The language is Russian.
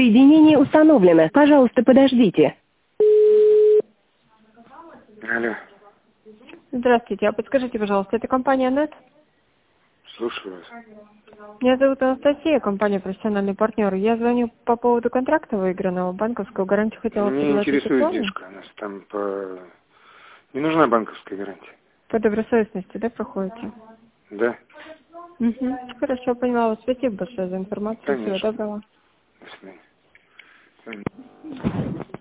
Соединение установлено. Пожалуйста, подождите. Алло, Здравствуйте, а подскажите, пожалуйста, это компания НЕТ? слушаю вас. Меня зовут Анастасия, компания «Профессиональный партнер». Я звоню по поводу контракта выигранного, банковскую гарантию хотела Мне предложить интересует актуально. денежка. У нас там по... Не нужна банковская гарантия. По добросовестности, да, проходите? Да, Угу. Хорошо, поняла вас. Спасибо большое за информацию. Всего конечно. доброго. До свидания.